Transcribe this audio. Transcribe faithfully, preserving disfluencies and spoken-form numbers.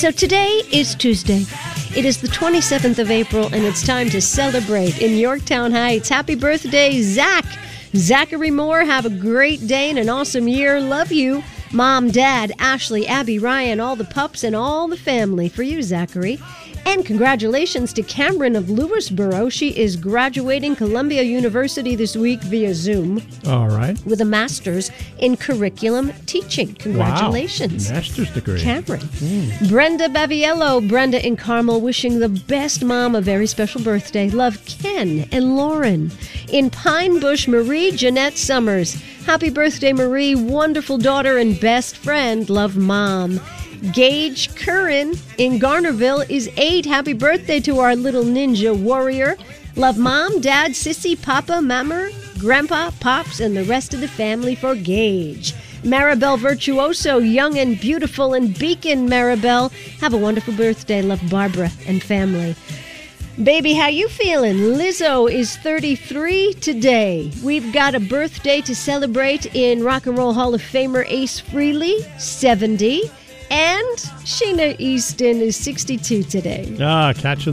So today is Tuesday. It is the twenty-seventh of April, and it's time to celebrate in Yorktown Heights. Happy birthday, Zach. Zachary Moore, have a great day and an awesome year. Love you. Mom, Dad, Ashley, Abby, Ryan, all the pups, and all the family. For you, Zachary. And congratulations to Cameron of Lewisboro. She is graduating Columbia University this week via Zoom. All right. With a master's in curriculum teaching. Congratulations. Wow. Master's degree. Cameron. Mm. Brenda Baviello. Brenda in Carmel, wishing the best mom a very special birthday. Love, Ken and Lauren. In Pine Bush, Marie Jeanette Summers. Happy birthday, Marie. Wonderful daughter and best friend. Love, Mom. Gage Curran in Garnerville is eight. Happy birthday to our little ninja warrior. Love, Mom, Dad, Sissy, Papa, Mama, Grandpa, Pops, and the rest of the family for Gage. Maribel Virtuoso, young and beautiful in Beacon, Maribel. Have a wonderful birthday. Love, Barbara and family. Baby, how you feeling? Lizzo is thirty-three today. We've got a birthday to celebrate in Rock and Roll Hall of Famer Ace Frehley, seventy. And Sheena Easton is sixty-two today. Ah, catch